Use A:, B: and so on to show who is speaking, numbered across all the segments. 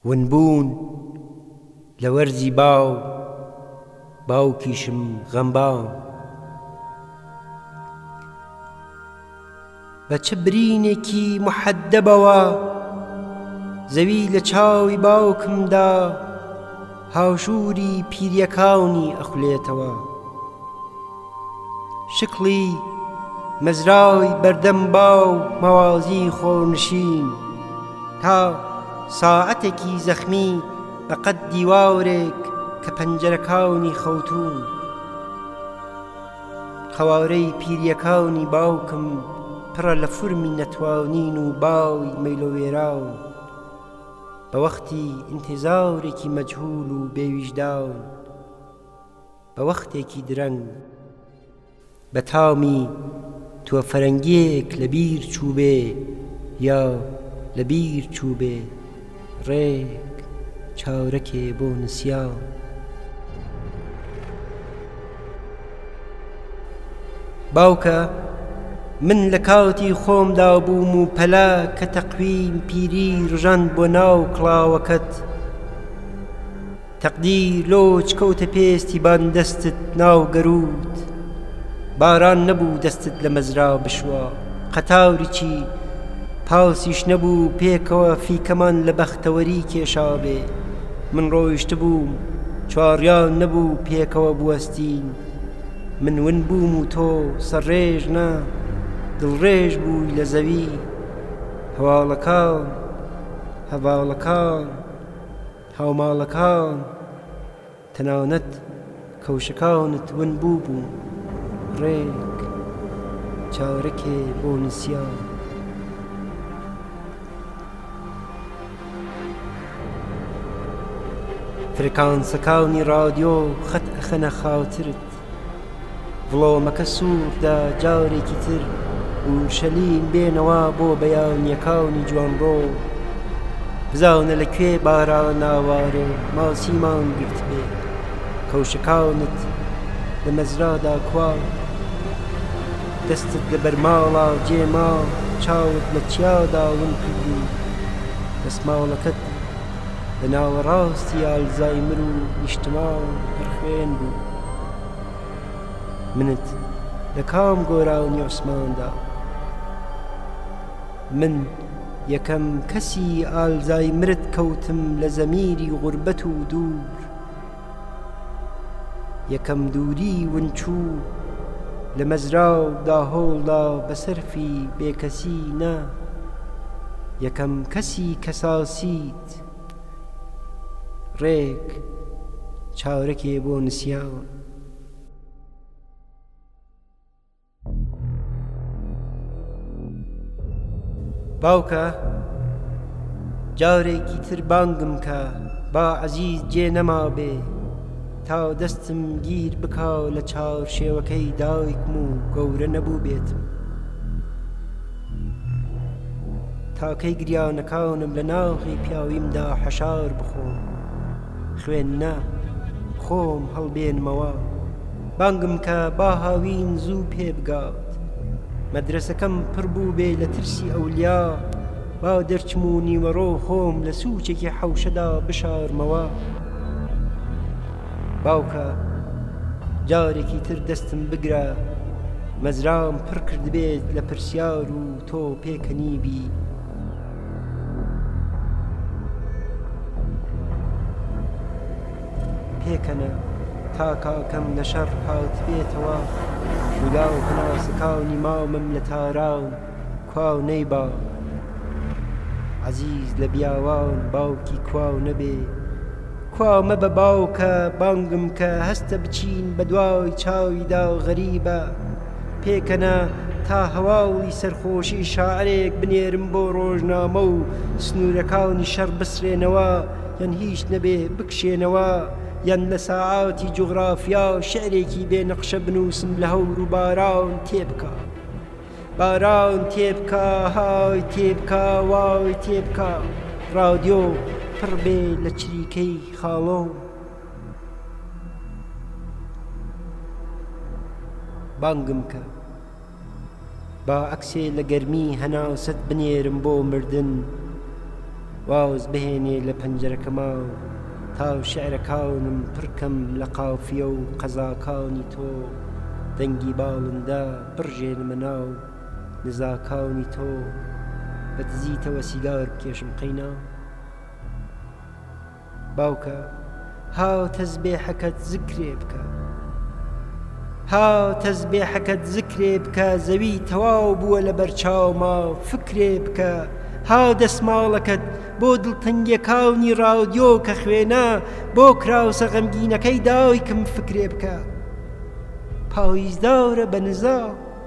A: ونبوون لە وەرزی باوکیشم غەمباو بە چ برینێکی محەدەبەوە زەوی لە چاوی باوکمدا هاوژووری پیریەکانی ئەخولێتەوە شکڵی مەزراوی بەردەم باو مەوازی خۆرنشین تا ساعەتێکی زەخمی بەقەد دیواورێک کە پەنجەرەکانی خەوتوون خەوارەی پیریەکانی باوکم پڕە لە فورمی نەتوانین و باوی مەیلۆوێراون بە وەختی ئینتیزارێکی مەجهول و بێویژداون بە وەختێکی درەنگ بە تامی تووە فەرەنگیەک لە بیر چووبێ یا لە بیر چووبێ ڕێک چاورەکێ بۆ نسیان باوکە من لە کاتی خۆمدا بووم و پەلا کە تەقویم پیری ڕژاند بۆ ناو کڵاوەکەت تەقدیر لۆچ کەوتە پێستی بان دەستت ناو گەروت باران نەبوو دەستت لە مەزرا بشوە قەتاوری چی پاوسیش نەبوو پێکەوە فیکەمان لە بەختەوەری کێشابێ من ڕۆیشت بووم چواڕیان نەبوو پێکەوە بوەستین من ون بووم و تۆ سەرڕێژ نا دڵڕێژ بووی لە زەوی هەواڵەکان هاوماڵەکان تەنانەت کەوشەکانت ون بوو ڕێک چاورەکێ بۆ نسیان فرکانسەکانی رادیۆ خەت ئەخەنە خاوترت vڵۆمەکە سووردا جارێکی تر و شەلیم بێنەوە بۆ بەیانیەکانی جوانڕۆ بزانە لەکوێ باران ناوارێ ماسیمان گرت بێ کەوشەکانت لە مەزرادا کوا دەستت لە بەرماڵا جێما چاوت لە چیادا ون کردی دەسماڵەکەت لە ناوەڕاستی ئالزایمر و نیشتمان پڕخوێن بوو منت لە کام گۆراونی عوسماندا من یەکەم کەسی ئالزایمرت کەوتم لە زەمیری غوربەت و دوور یەکەم دووری ونچوو لە مەزراو داهۆڵدا بە سەرفی بێکەسی نا یەکەم کەسی کەساسیت ڕێک چاورەکێ بۆ نسیان باوکە جارێکی تر بانگم کە با عەزیز جێ نەما بێ تا دەستم گیر بکا لە چاوشێوەکەی دایکم و گەورە نەبوو بێتم تاکەی گریانەکانم لە ناوخی پیاویمدا حەشار بخۆم خوێن نا خۆم هەڵبێنمەوە بانگم کە با هاوین زوو پێ بگات مەدرسەکەم پڕ بوو بێ لە ترسی ئەولیا با دەرچم و نیوەڕۆ خۆم لە سووچێکی حەوشەدا بشارمەوە باوکە جارێکی تر دەستم بگرە مەزرام پڕ کرد بێت لە پرسیار و تۆ پێکەنیبی پێکەنە تا کاکەم لە شەڕ هات بێتەوە ولا و هەناسەکانی مامم لە تاراون کواو نەیبا عەزیز لە بیاوان باوکی کواو نەبێ کوا مەبە باوکە بانگم کە هەستە بچین بە دوای چاویدا غەریبە پێکەنە تا هەواڵی سەرخۆشی شاعرێک بنێرم بۆ ڕۆژنامە و سنوورەکانی شەڕ بسرێنەوە یان هیچ نەبێ بکشێنەوە یان لە ساعاتی جوغرافیا شعرێکی بێنەقشە بنووسم لە هەور و باران تێبکە باران تێبکە های تێبکە وای تێبکە رادیۆ پڕ بێ لە چریکەی خاڵۆم بانگم کە با عەکسێ لە گەرمی هەناست بنێرم بۆ مردن واز بهێنێ لە پەنجەرەکەما و تاو شعرەکانم پڕکەم لە قافیە و قەزاکانی تۆ دەنگی باڵندا بڕژێنمە ناو نزاکانی تۆ بەدزیتەوە سیگار بکێشم قەینا باوکە هاو تەزبێحەکەت زکرێ بکە هاو تەزبێحەکەت زکرێ بکە زەوی تەواو بووە لە بەرچاوما فکرێ بکە هاو دەسماڵەکەت بۆ دڵتەنگیەکانی ڕادیۆ کە خوێنە بۆ کراوسە غەمگینەکەی دایکم فکرێ بکە پاییزدارە بە نزا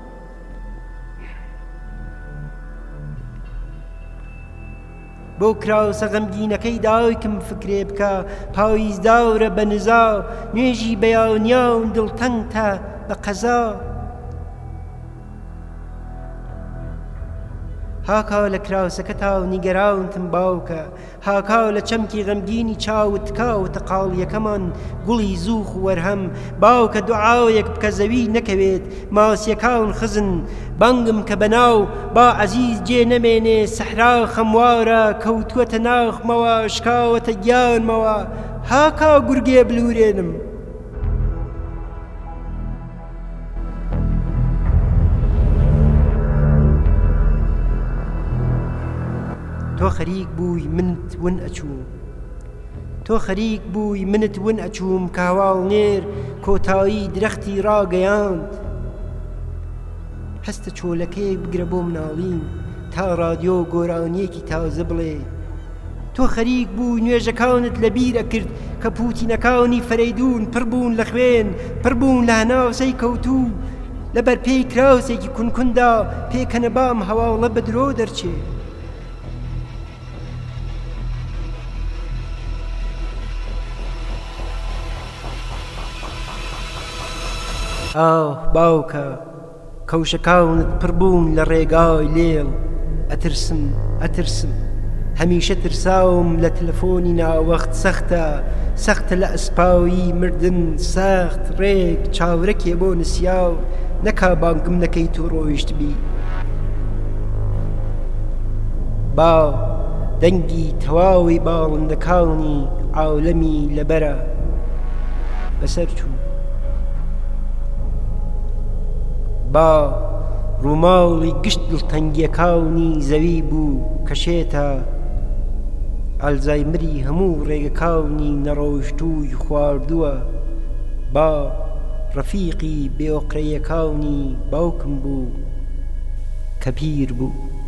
A: بۆ کراوسە غەمگینەکەی دایکم فکرێ بکە پاییزدارە بە نزا نوێژی بەیانیاون دڵتەنگتە بە قەزا هاکاو لە کراوسەکە تاو نیگەراونتم باوکە هاکاو لە چەمکی غەمگینی چاوت تکاوتە قاڵیەکەمان گوڵی زووخ و وەرهەم باوکە دوعاوێک بکە زەوی نەکەوێت ماسیەکان خزن بانگم کە بەناو با عەزیز جێ نەمێنێ سەحرا خەموارە کەوتووەتە ناخمەوە شکاوەتە گیانمەوە هاکا گورگێ بلورێنم تۆ خەریک بووی منت ون ئەچووم تۆ خەریک بووی منت ون ئەچووم کاواڵ نێر کۆتایی درەختی ڕاگەیاند هەستە چۆلەکەیەک بگرە بۆ مناڵیم تا ڕادیۆ گۆرانیەکی تازە بڵێ تۆ خەریک بووی نوێژەکانت لەبیرە کرد کە پوتینەکانی فەرەیدون پڕ بوون لە خوێن پڕ بوون لە هەناسەی کەوتوو لەبەر پێی کراوسێکی کونکوندا پێکەنە بام هەواڵە بە درۆ دەرچێ ئاو باوکە کەوشەکانت پڕ بوون لە ڕێگای لێڵ ئەترسم هەمیشە ترساوم لە تەلەفۆنی ناوەخت سەختە لە ئەسپاوی مردن سەخت ڕێک چاورەکێ بۆ نسیاو نەکا بانگم نەکەی تو ڕۆیشت بی باو دەنگی تەواوی باڵندەکانی عاولەمی لەبەرە بەسەر چوو با ڕووماڵی گشت دڵتەنگیەکانی زەوی بوو کەشێتە ئەلزایمری هەموو ڕێگەکانی نەڕۆیشتووی خواردووە با ڕەفیقی بێئۆقرەیەکانی باوکم بوو کە پیر بوو